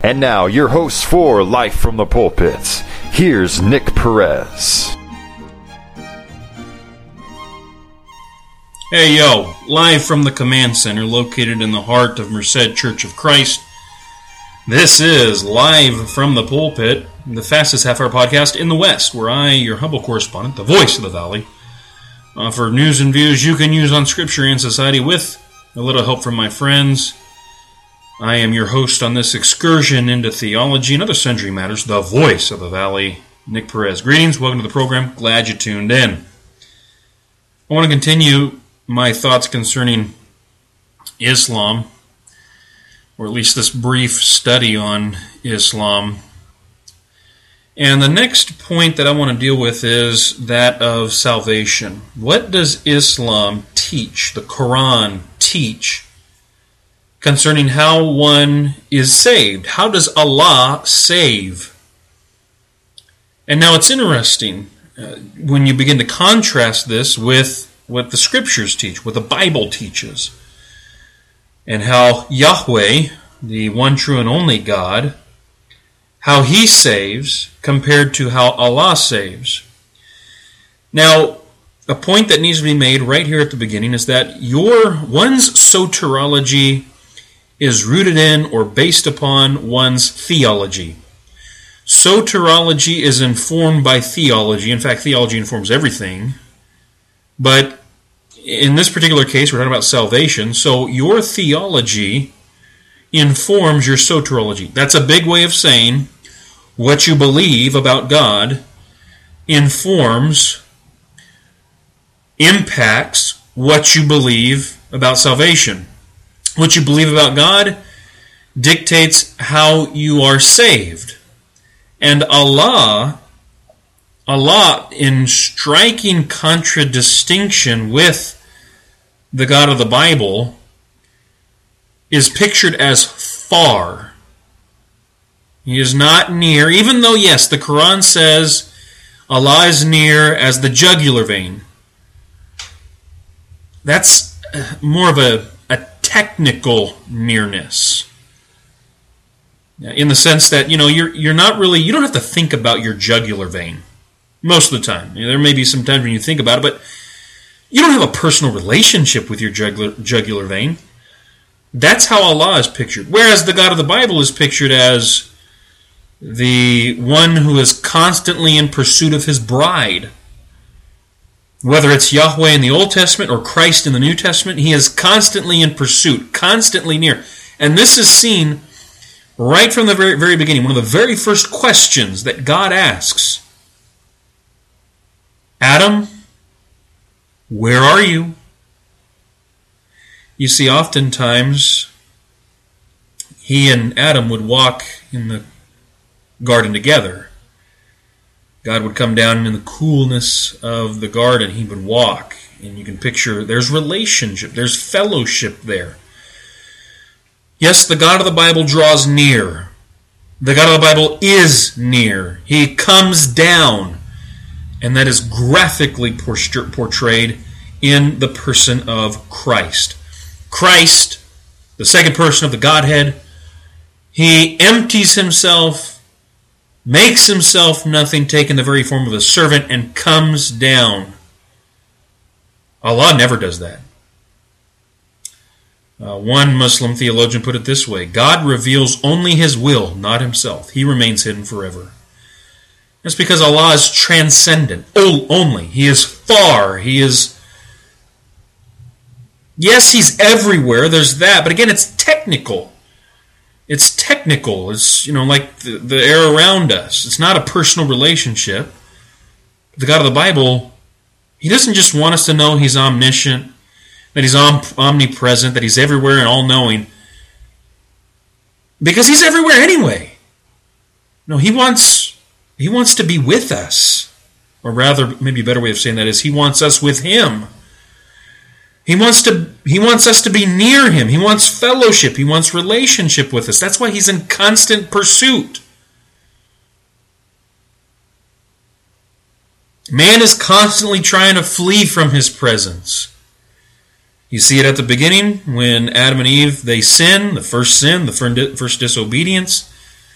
And now, your host for Life from the Pulpit, here's Nick Perez. Hey yo, live from the Command Center located in the heart of Merced Church of Christ. This is Live from the Pulpit, the fastest half-hour podcast in the West, where I, your humble correspondent, the voice of the Valley, offer news and views you can use on Scripture and society with a little help from my friends. I am your host on this excursion into theology and other sundry matters, the voice of the Valley, Nick Perez. Greetings, welcome to the program, glad you tuned in. I want to continue my thoughts concerning Islam, or at least this brief study on Islam. And the next point that I want to deal with is that of salvation. What does Islam teach, the Quran teach, concerning how one is saved? How does Allah save? And now it's interesting when you begin to contrast this with what the Scriptures teach, what the Bible teaches, and how Yahweh, the one true and only God, how He saves compared to how Allah saves. Now, a point that needs to be made right here at the beginning is that one's soteriology is rooted in or based upon one's theology. Soteriology is informed by theology. In fact, theology informs everything. But in this particular case, we're talking about salvation. So your theology informs your soteriology. That's a big way of saying what you believe about God impacts what you believe about salvation. What you believe about God dictates how you are saved. And Allah, in striking contradistinction with the God of the Bible, is pictured as far. He is not near, even though, yes, the Quran says Allah is near as the jugular vein. That's more of a technical nearness, in the sense that you're not really, you don't have to think about your jugular vein most of the time. There may be some times when you think about it, but you don't have a personal relationship with your jugular vein. That's how Allah is pictured. Whereas the God of the Bible is pictured as the one who is constantly in pursuit of His bride. Whether it's Yahweh in the Old Testament or Christ in the New Testament, He is constantly in pursuit, constantly near. And this is seen right from the very, very beginning. One of the very first questions that God asks: Adam, where are you? You see, oftentimes, he and Adam would walk in the garden together. God would come down in the coolness of the garden. He would walk. And you can picture there's relationship. There's fellowship there. Yes, the God of the Bible draws near. The God of the Bible is near. He comes down. And that is graphically portrayed in the person of Christ. Christ, the second person of the Godhead, He empties Himself, makes Himself nothing, taking the very form of a servant, and comes down. Allah never does that. One Muslim theologian put it this way: God reveals only His will, not Himself. He remains hidden forever. That's because Allah is transcendent. Only. He is far. He is... Yes, He's everywhere. There's that. But again, it's technical. It's technical. It's, like the air around us. It's not a personal relationship. The God of the Bible, He doesn't just want us to know He's omniscient, that He's omnipresent, that He's everywhere and all-knowing, because He's everywhere anyway. No, He wants to be with us. Or rather, maybe a better way of saying that is, He wants us with Him. He wants us to be near Him. He wants fellowship. He wants relationship with us. That's why He's in constant pursuit. Man is constantly trying to flee from His presence. You see it at the beginning when Adam and Eve, they sin, the first disobedience.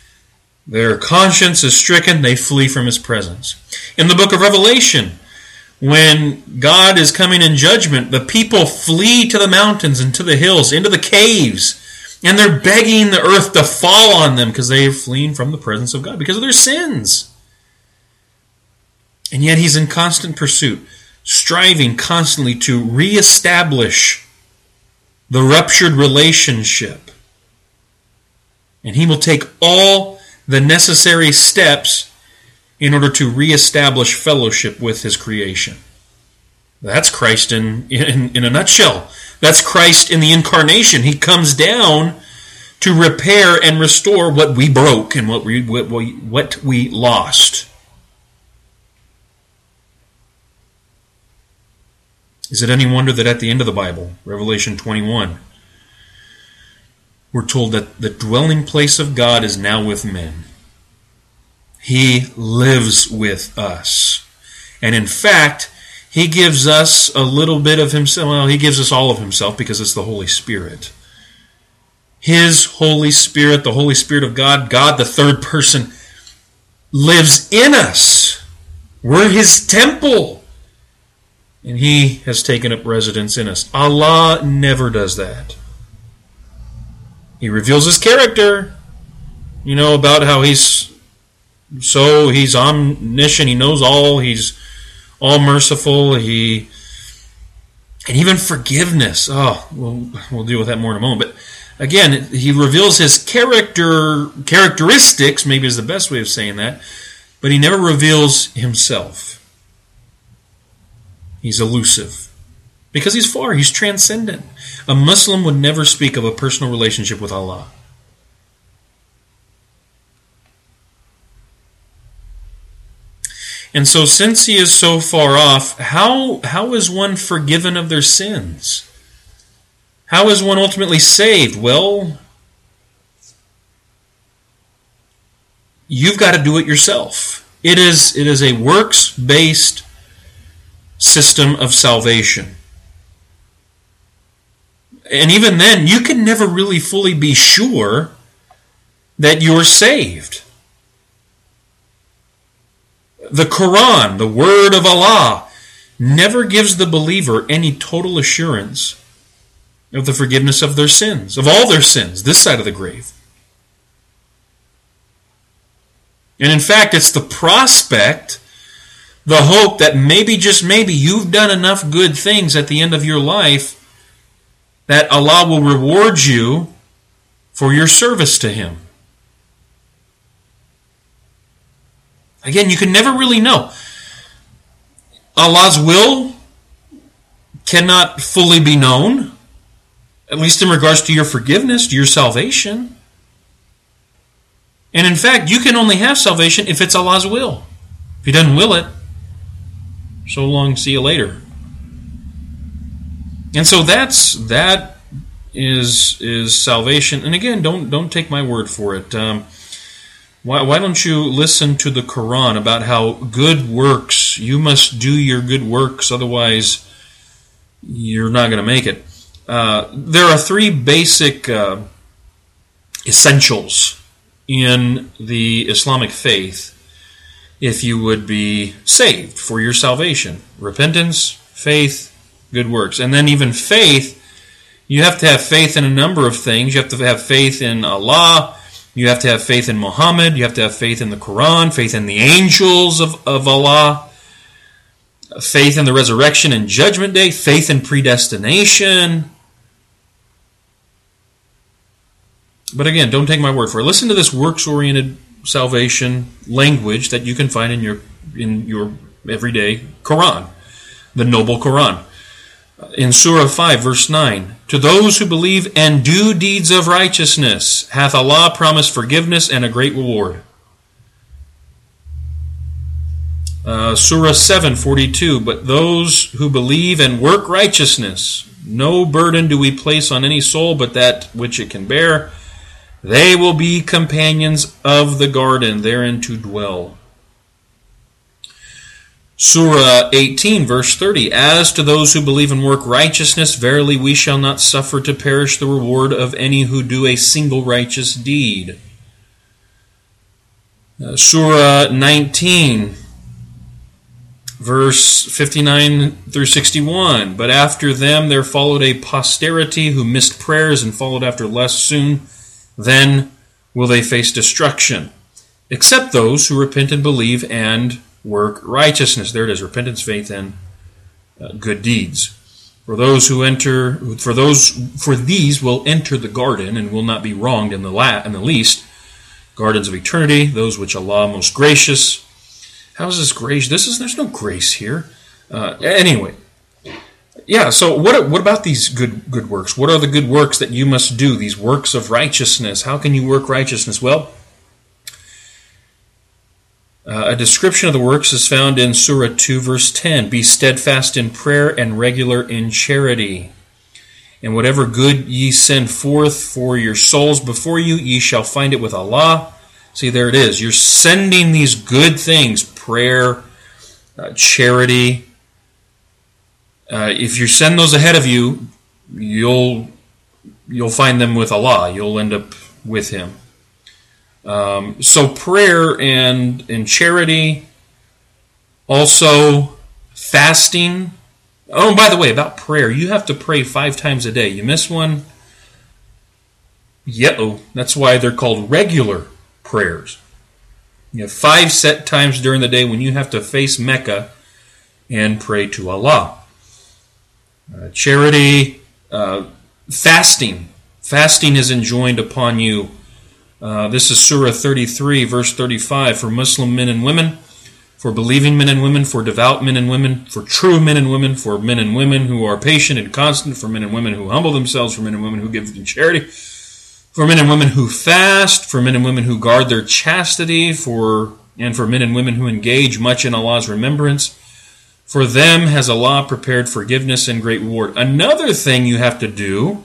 Their conscience is stricken, they flee from His presence. In the book of Revelation, when God is coming in judgment, the people flee to the mountains and to the hills, into the caves, and they're begging the earth to fall on them because they are fleeing from the presence of God because of their sins. And yet He's in constant pursuit, striving constantly to reestablish the ruptured relationship. And He will take all the necessary steps in order to reestablish fellowship with His creation. That's Christ in a nutshell. That's Christ in the incarnation. He comes down to repair and restore what we broke and what we lost. Is it any wonder that at the end of the Bible, Revelation 21, we're told that the dwelling place of God is now with men. He lives with us. And in fact, He gives us a little bit of Himself. Well, He gives us all of Himself because it's the Holy Spirit. His Holy Spirit, the Holy Spirit of God, God the third person, lives in us. We're His temple. And He has taken up residence in us. Allah never does that. He reveals His character. You know, about how He's omniscient, He knows all, He's all merciful, and even forgiveness. We'll deal with that more in a moment. But again, He reveals His characteristics, maybe is the best way of saying that, but He never reveals Himself. He's elusive. Because He's far, He's transcendent. A Muslim would never speak of a personal relationship with Allah. And so since He is so far off, how is one forgiven of their sins? How is one ultimately saved? Well, you've got to do it yourself. It is a works-based system of salvation. And even then, you can never really fully be sure that you're saved. The Quran, the Word of Allah, never gives the believer any total assurance of the forgiveness of their sins, of all their sins, this side of the grave. And in fact, it's the prospect, the hope that maybe, just maybe, you've done enough good things at the end of your life that Allah will reward you for your service to Him. Again, you can never really know. Allah's will cannot fully be known, at least in regards to your forgiveness, to your salvation. And in fact, you can only have salvation if it's Allah's will. If He doesn't will it, so long, see you later. And so that is salvation. And again, don't take my word for it. Why don't you listen to the Quran about how good works, you must do your good works, otherwise you're not going to make it. There are three basic essentials in the Islamic faith if you would be saved for your salvation. Repentance, faith, good works. And then even faith, you have to have faith in a number of things. You have to have faith in Allah. You have to have faith in Muhammad. You have to have faith in the Quran, faith in the angels of Allah, faith in the resurrection and judgment day, faith in predestination. But again, don't take my word for it. Listen to this works-oriented salvation language that you can find in your everyday Quran, the noble Quran. In Surah 5, verse 9, to those who believe and do deeds of righteousness, hath Allah promised forgiveness and a great reward. Surah 7, 42, but those who believe and work righteousness, no burden do we place on any soul but that which it can bear. They will be companions of the garden, therein to dwell. Surah 18, verse 30, as to those who believe and work righteousness, verily we shall not suffer to perish the reward of any who do a single righteous deed. Surah 19, verse 59 through 61. But after them there followed a posterity who missed prayers and followed after lust. Soon then will they face destruction, except those who repent and believe and work righteousness. There it is, repentance, faith, and good deeds. For these will enter the garden and will not be wronged in the least. Gardens of eternity, those which Allah most gracious. How is this grace? There's no grace here. Anyway, yeah. So what about these good works? What are the good works that you must do? These works of righteousness. How can you work righteousness? Well, a description of the works is found in Surah 2, verse 10. Be steadfast in prayer and regular in charity. And whatever good ye send forth for your souls before you, ye shall find it with Allah. See, there it is. You're sending these good things, prayer, charity. If you send those ahead of you, you'll find them with Allah. You'll end up with Him. So prayer and charity, also fasting. Oh, and by the way, about prayer, you have to pray 5 times a day. You miss one, that's why they're called regular prayers. You have 5 set times during the day when you have to face Mecca and pray to Allah. Charity, fasting. Fasting is enjoined upon you. This is Surah 33, verse 35. For Muslim men and women, for believing men and women, for devout men and women, for true men and women, for men and women who are patient and constant, for men and women who humble themselves, for men and women who give in charity, for men and women who fast, for men and women who guard their chastity, and for men and women who engage much in Allah's remembrance. For them has Allah prepared forgiveness and great reward. Another thing you have to do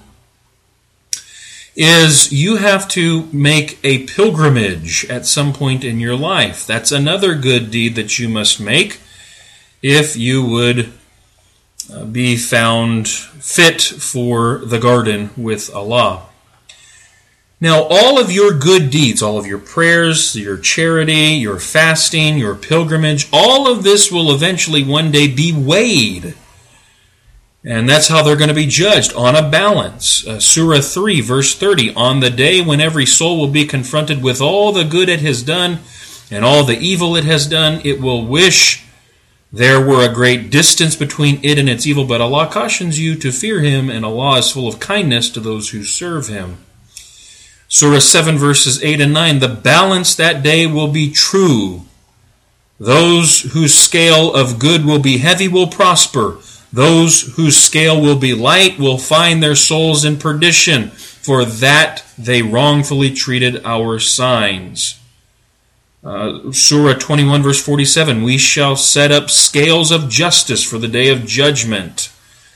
is you have to make a pilgrimage at some point in your life. That's another good deed that you must make if you would be found fit for the garden with Allah. Now, all of your good deeds, all of your prayers, your charity, your fasting, your pilgrimage, all of this will eventually one day be weighed. And that's how they're going to be judged, on a balance. Surah 3, verse 30, on the day when every soul will be confronted with all the good it has done and all the evil it has done, it will wish there were a great distance between it and its evil, but Allah cautions you to fear Him, and Allah is full of kindness to those who serve Him. Surah 7, verses 8 and 9, the balance that day will be true. Those whose scale of good will be heavy will prosper. Those whose scale will be light will find their souls in perdition, for that they wrongfully treated our signs. Surah 21, verse 47, we shall set up scales of justice for the day of judgment.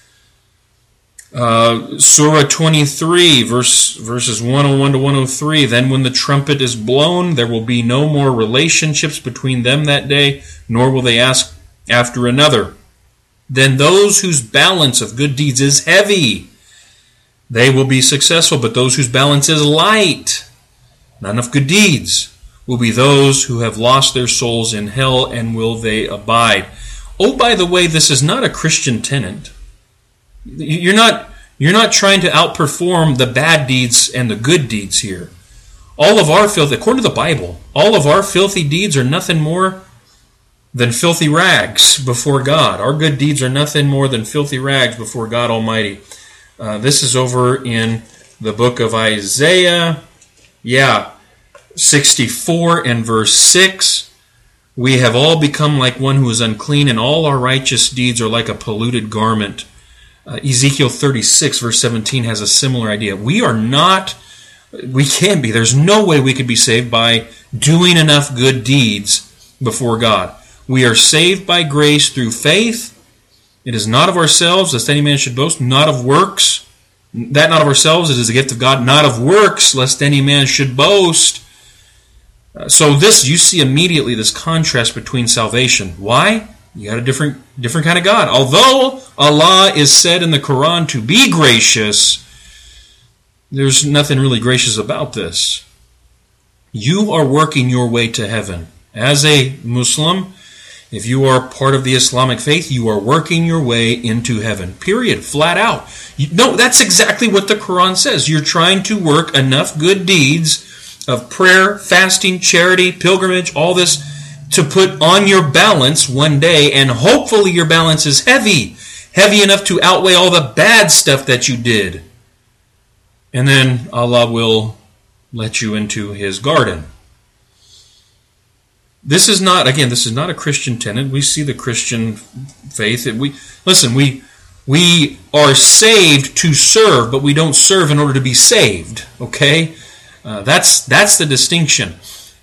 Surah 23, verses 101 to 103, then when the trumpet is blown, there will be no more relationships between them that day, nor will they ask after another. Then those whose balance of good deeds is heavy, they will be successful, but those whose balance is light, not enough good deeds, will be those who have lost their souls in hell, and will they abide. Oh, by the way, this is not a Christian tenet. You're not trying to outperform the bad deeds and the good deeds here. All of our filth, according to the Bible, all of our filthy deeds are nothing more than filthy rags before God. Our good deeds are nothing more than filthy rags before God Almighty. This is over in the book of Isaiah. 64 and verse 6. We have all become like one who is unclean, and all our righteous deeds are like a polluted garment. Ezekiel 36 verse 17 has a similar idea. We can't be. There's no way we could be saved by doing enough good deeds before God. We are saved by grace through faith. It is not of ourselves, lest any man should boast, not of works. That not of ourselves, it is a gift of God, not of works, lest any man should boast. So this, you see immediately this contrast between salvation. Why? You got a different kind of God. Although Allah is said in the Quran to be gracious, there's nothing really gracious about this. You are working your way to heaven. As a Muslim, if you are part of the Islamic faith, you are working your way into heaven. Period. Flat out. No, that's exactly what the Quran says. You're trying to work enough good deeds of prayer, fasting, charity, pilgrimage, all this to put on your balance one day, and hopefully your balance is heavy enough to outweigh all the bad stuff that you did. And then Allah will let you into His garden. This is not a Christian tenet. We see the Christian faith. We are saved to serve, but we don't serve in order to be saved. Okay? That's the distinction.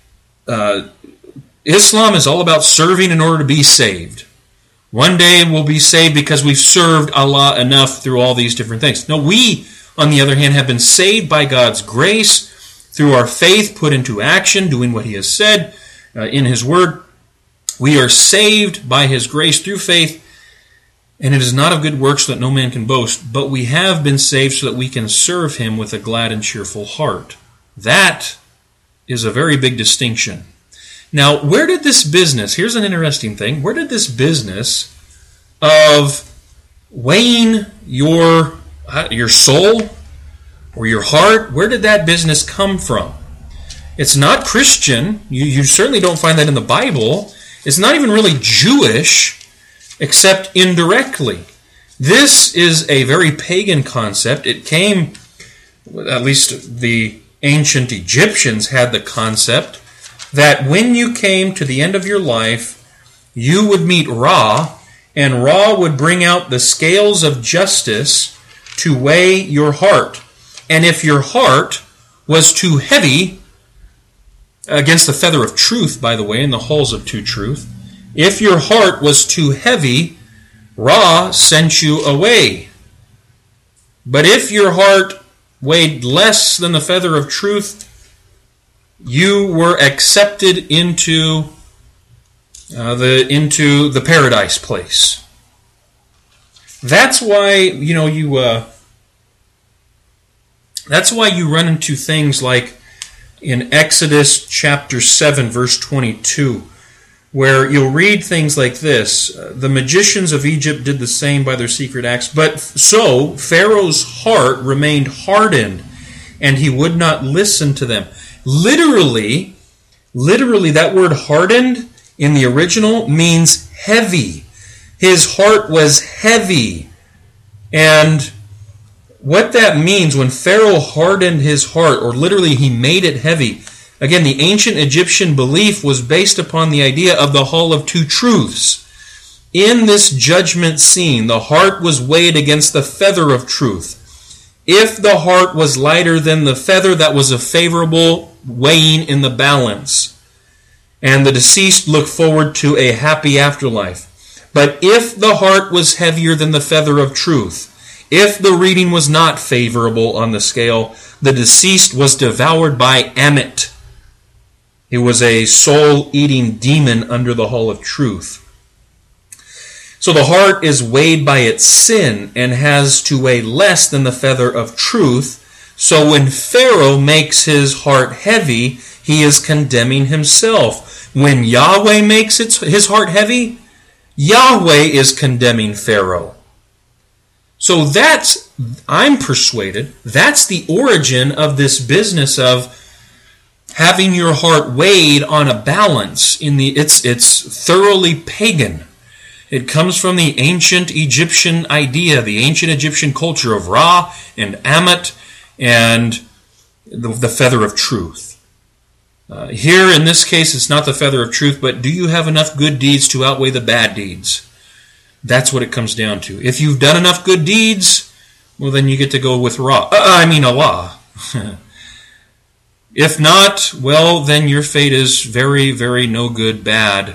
Islam is all about serving in order to be saved. One day we'll be saved because we've served Allah enough through all these different things. No, we, on the other hand, have been saved by God's grace through our faith put into action, doing what He has said in His Word. We are saved by His grace through faith, and it is not of good works so that no man can boast, but we have been saved so that we can serve Him with a glad and cheerful heart. That is a very big distinction. Now, where did this business, here's an interesting thing, where did this business of weighing your soul or your heart, where did that business come from? It's not Christian. You certainly don't find that in the Bible. It's not even really Jewish, except indirectly. This is a very pagan concept. It came, at least the ancient Egyptians had the concept that when you came to the end of your life, you would meet Ra, and Ra would bring out the scales of justice to weigh your heart. And if your heart was too heavy, against the feather of truth, by the way, in the halls of true truth, if your heart was too heavy, Ra sent you away. But if your heart weighed less than the feather of truth, you were accepted into the paradise place. That's why that's why you run into things like in Exodus chapter 7, verse 22, where you'll read things like this: the magicians of Egypt did the same by their secret acts, but so Pharaoh's heart remained hardened, and he would not listen to them. Literally, that word hardened in the original means heavy. His heart was heavy. And what that means, when Pharaoh hardened his heart, or literally he made it heavy, again, the ancient Egyptian belief was based upon the idea of the Hall of Two Truths. In this judgment scene, the heart was weighed against the feather of truth. If the heart was lighter than the feather, that was a favorable weighing in the balance, and the deceased looked forward to a happy afterlife. But if the heart was heavier than the feather of truth, if the reading was not favorable on the scale, the deceased was devoured by Ammit. It was a soul-eating demon under the Hall of Truth. So the heart is weighed by its sin and has to weigh less than the feather of truth. So when Pharaoh makes his heart heavy, he is condemning himself. When Yahweh makes his heart heavy, Yahweh is condemning Pharaoh. So I'm persuaded, that's the origin of this business of having your heart weighed on a balance. It's thoroughly pagan. It comes from the ancient Egyptian idea, the ancient Egyptian culture of Ra and Ammit and the feather of truth. Here, in this case, it's not the feather of truth, but do you have enough good deeds to outweigh the bad deeds? That's what it comes down to. If you've done enough good deeds, well, then you get to go with Allah. If not, well, then your fate is very, very no good, bad.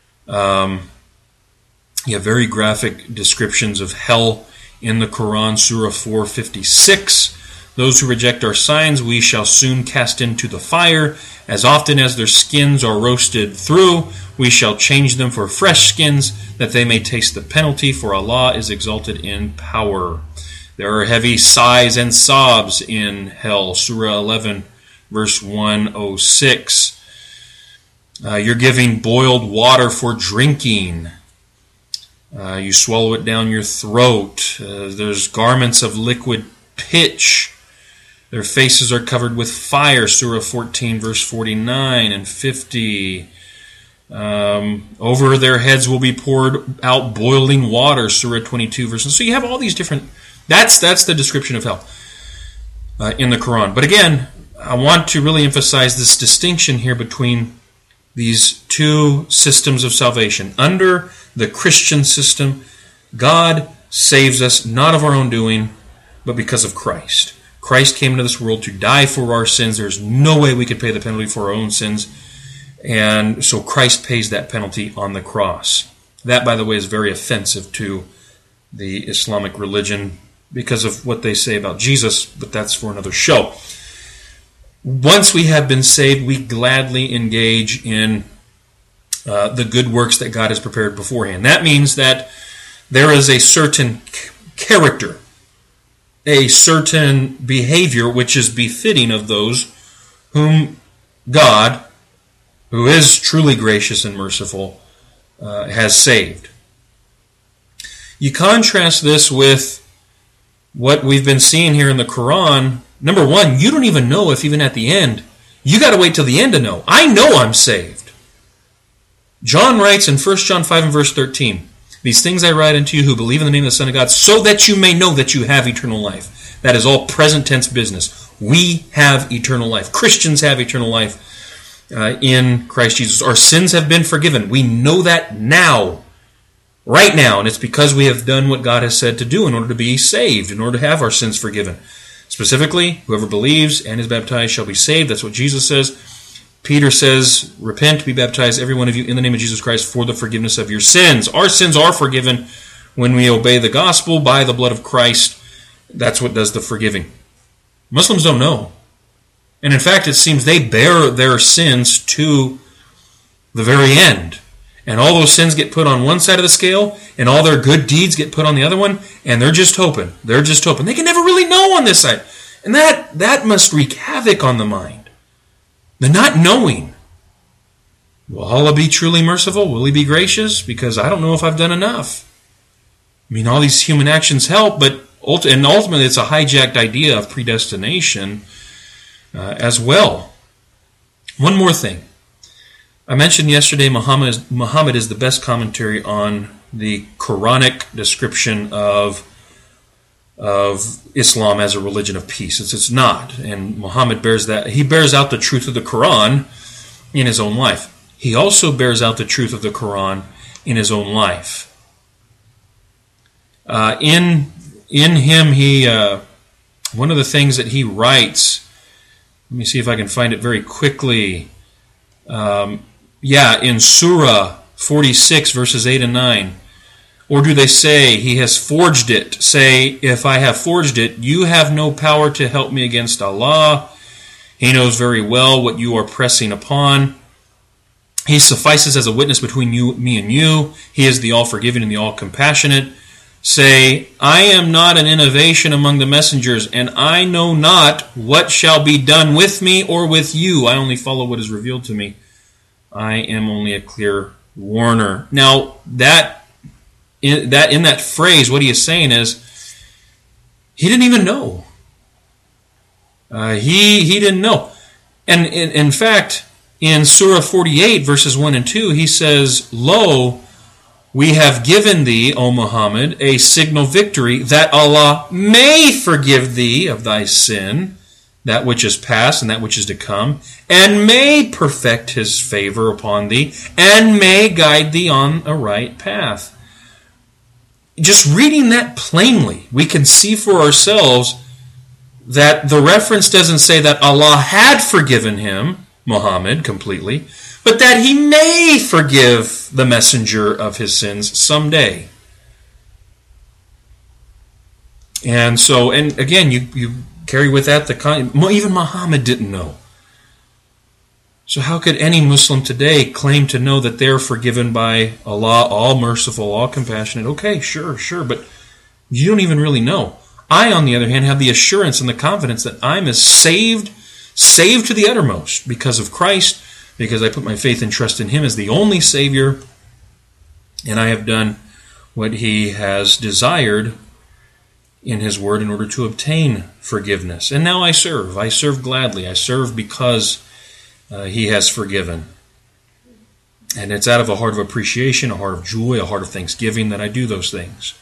Very graphic descriptions of hell in the Quran, Surah 4:56. Those who reject our signs we shall soon cast into the fire. As often as their skins are roasted through, we shall change them for fresh skins, that they may taste the penalty, for Allah is exalted in power. There are heavy sighs and sobs in hell, Surah 11, verse 106. You're giving boiled water for drinking. You swallow it down your throat. There's garments of liquid pitch. Their faces are covered with fire, Surah 14, verse 49 and 50. Over their heads will be poured out boiling water, Surah 22, verse. So you have all these different. That's the description of hell in the Quran. But again, I want to really emphasize this distinction here between these two systems of salvation. Under the Christian system, God saves us not of our own doing, but because of Christ. Christ came into this world to die for our sins. There's no way we could pay the penalty for our own sins. And so Christ pays that penalty on the cross. That, by the way, is very offensive to the Islamic religion because of what they say about Jesus, but that's for another show. Once we have been saved, we gladly engage in the good works that God has prepared beforehand. That means that there is a certain character, a certain behavior which is befitting of those whom God, who is truly gracious and merciful, has saved. You contrast this with what we've been seeing here in the Quran. Number one, you don't even know if even at the end, you got to wait till the end to know. I know I'm saved. John writes in 1 John 5 and verse 13, "These things I write unto you who believe in the name of the Son of God, so that you may know that you have eternal life." That is all present tense business. We have eternal life. Christians have eternal life in Christ Jesus. Our sins have been forgiven. We know that now, right now, and it's because we have done what God has said to do in order to be saved, in order to have our sins forgiven. Specifically, whoever believes and is baptized shall be saved. That's what Jesus says. Peter says, "Repent, be baptized, every one of you, in the name of Jesus Christ, for the forgiveness of your sins." Our sins are forgiven when we obey the gospel by the blood of Christ. That's what does the forgiving. Muslims don't know. And in fact, it seems they bear their sins to the very end. And all those sins get put on one side of the scale, and all their good deeds get put on the other one, and they're just hoping. They're just hoping. They can never really know on this side. And that must wreak havoc on the mind. The not knowing. Will Allah be truly merciful? Will He be gracious? Because I don't know if I've done enough. I mean, all these human actions help, but ultimately it's a hijacked idea of predestination as well. One more thing. I mentioned yesterday Muhammad is the best commentary on the Quranic description of Islam as a religion of peace. It's not. And Muhammad bears out the truth of the Quran in his own life. He also bears out the truth of the Quran in his own life. In him, he one of the things that he writes, let me see if I can find it very quickly. In Surah 46, verses 8 and 9. Or do they say, "He has forged it"? Say, "If I have forged it, you have no power to help me against Allah. He knows very well what you are pressing upon. He suffices as a witness between me and you. He is the all-forgiving and the all-compassionate." Say, "I am not an innovation among the messengers, and I know not what shall be done with me or with you. I only follow what is revealed to me. I am only a clear warner." Now, in that phrase, what he is saying is, he didn't even know. He didn't know. And in fact, in Surah 48, verses 1 and 2, he says, "Lo, we have given thee, O Muhammad, a signal victory, that Allah may forgive thee of thy sin, that which is past and that which is to come, and may perfect His favor upon thee, and may guide thee on a right path." Just reading that plainly, we can see for ourselves that the reference doesn't say that Allah had forgiven him, Muhammad, completely, but that He may forgive the messenger of his sins someday. And so, and again, you carry with that even Muhammad didn't know. So how could any Muslim today claim to know that they're forgiven by Allah, all merciful, all compassionate? Okay, sure, but you don't even really know. I, on the other hand, have the assurance and the confidence that I'm as saved saved to the uttermost because of Christ, because I put my faith and trust in Him as the only Savior, and I have done what He has desired in His Word in order to obtain forgiveness. And now I serve. I serve gladly. I serve because He has forgiven. And it's out of a heart of appreciation, a heart of joy, a heart of thanksgiving that I do those things.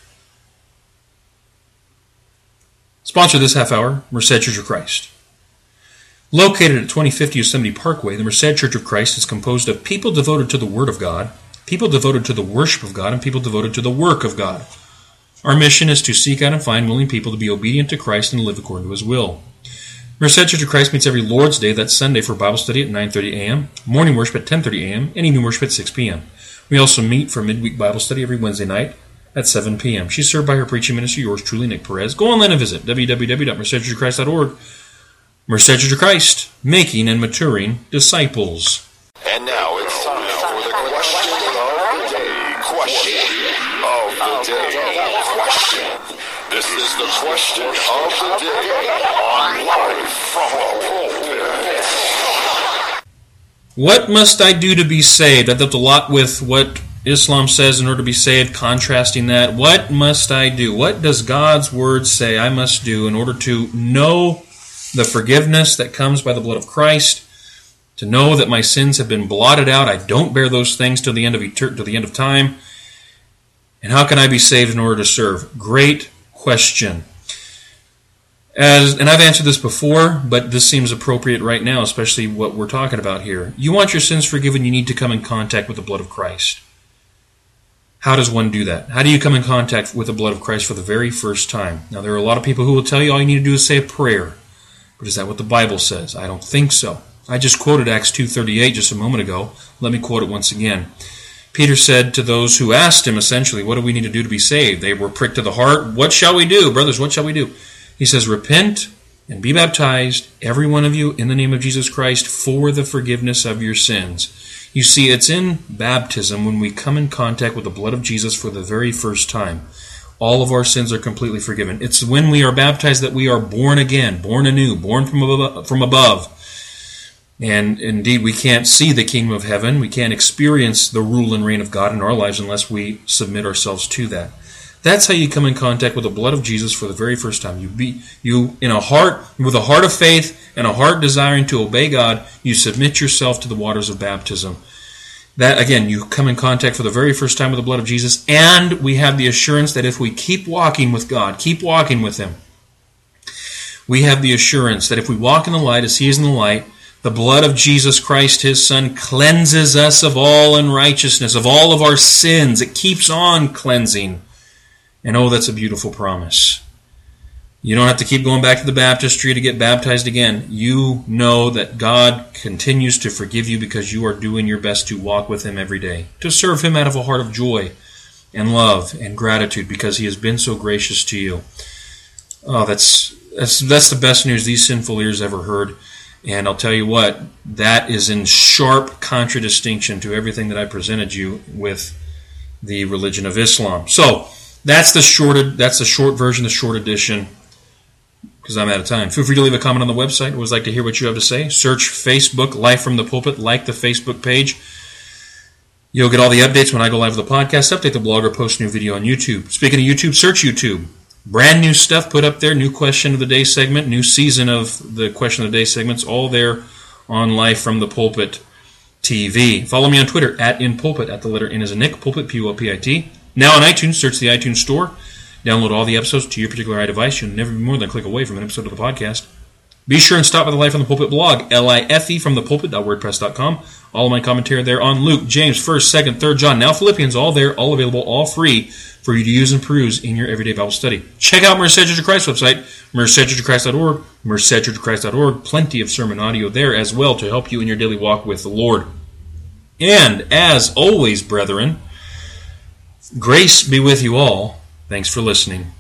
Sponsor this half hour, Merced Church of Christ. Located at 2050 Yosemite Parkway, the Merced Church of Christ is composed of people devoted to the Word of God, people devoted to the worship of God, and people devoted to the work of God. Our mission is to seek out and find willing people to be obedient to Christ and live according to His will. Merced Church of Christ meets every Lord's Day, that's Sunday, for Bible study at 9:30 a.m., morning worship at 10:30 a.m., and evening worship at 6 p.m. We also meet for midweek Bible study every Wednesday night at 7 p.m. She's served by her preaching minister, yours truly, Nick Perez. Go online and visit www.mercedchurchofchrist.org. Merced Church of Christ, making and maturing disciples. And now it's time for the question of the day. Question of the day. Question. This is the question of the day on Live from the Pulpit. What must I do to be saved? I dealt a lot with what Islam says in order to be saved, contrasting that. What must I do? What does God's Word say I must do in order to know the forgiveness that comes by the blood of Christ, to know that my sins have been blotted out, I don't bear those things till the end of time, and how can I be saved in order to serve? Great question. And I've answered this before, but this seems appropriate right now, especially what we're talking about here. You want your sins forgiven, you need to come in contact with the blood of Christ. How does one do that? How do you come in contact with the blood of Christ for the very first time? Now, there are a lot of people who will tell you all you need to do is say a prayer. But is that what the Bible says? I don't think so. I just quoted Acts 2:38 just a moment ago. Let me quote it once again. Peter said to those who asked him, essentially, what do we need to do to be saved? They were pricked to the heart. What shall we do? Brothers, what shall we do? He says, repent and be baptized, every one of you, in the name of Jesus Christ, for the forgiveness of your sins. You see, it's in baptism when we come in contact with the blood of Jesus for the very first time. All of our sins are completely forgiven. It's when we are baptized that we are born again, born anew, born from above. And indeed, we can't see the kingdom of heaven. We can't experience the rule and reign of God in our lives unless we submit ourselves to that. That's how you come in contact with the blood of Jesus for the very first time. You in a heart, with a heart of faith and a heart desiring to obey God, you submit yourself to the waters of baptism. That, again, you come in contact for the very first time with the blood of Jesus, and we have the assurance that if we keep walking with God, keep walking with Him, we have the assurance that if we walk in the light as He is in the light, the blood of Jesus Christ, His Son, cleanses us of all unrighteousness, of all of our sins. It keeps on cleansing. And oh, that's a beautiful promise. You don't have to keep going back to the baptistry to get baptized again. You know that God continues to forgive you because you are doing your best to walk with Him every day, to serve Him out of a heart of joy and love and gratitude because He has been so gracious to you. Oh, that's the best news these sinful ears ever heard. And I'll tell you what, that is in sharp contradistinction to everything that I presented you with the religion of Islam. So that's the short version, the short edition. Because I'm out of time. Feel free to leave a comment on the website. I always like to hear what you have to say. Search Facebook, Live from the Pulpit. Like the Facebook page. You'll get all the updates when I go live with the podcast. Update the blog or post a new video on YouTube. Speaking of YouTube, search YouTube. Brand new stuff put up there. New question of the day segment. New season of the question of the day segments. All there on Live from the Pulpit TV. Follow me on Twitter, @InPulpit, at the letter N as in Nick, Pulpit, P-U-L-P-I-T. Now on iTunes, search the iTunes Store. Download all the episodes to your particular iDevice. You'll never be more than a click away from an episode of the podcast. Be sure and stop by the Life from the Pulpit blog, L-I-F-E from the pulpit.wordpress.com. All of my commentary there on Luke, James, 1st, 2nd, 3rd John, now Philippians, all there, all available, all free for you to use and peruse in your everyday Bible study. Check out Merced Church of Christ website, mercedchurchofchrist.org, mercedchurchofchrist.org. Plenty of sermon audio there as well to help you in your daily walk with the Lord. And as always, brethren, grace be with you all. Thanks for listening.